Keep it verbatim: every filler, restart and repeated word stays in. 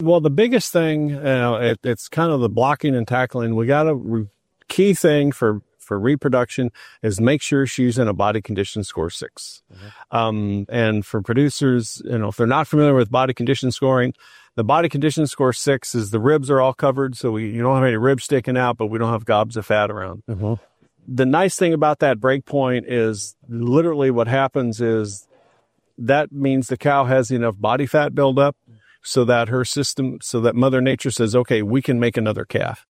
well, the biggest thing, uh, it, it's kind of the blocking and tackling. We got a re- key thing for, for reproduction is make sure she's in a body condition score six. Mm-hmm. Um, and for producers, you know, if they're not familiar with body condition scoring, the body condition score six is the ribs are all covered. So we, you don't have any ribs sticking out, but we don't have gobs of fat around. Mm-hmm. The nice thing about that break point is literally what happens is that means the cow has enough body fat buildup so that her system, so that Mother Nature says, okay, we can make another calf.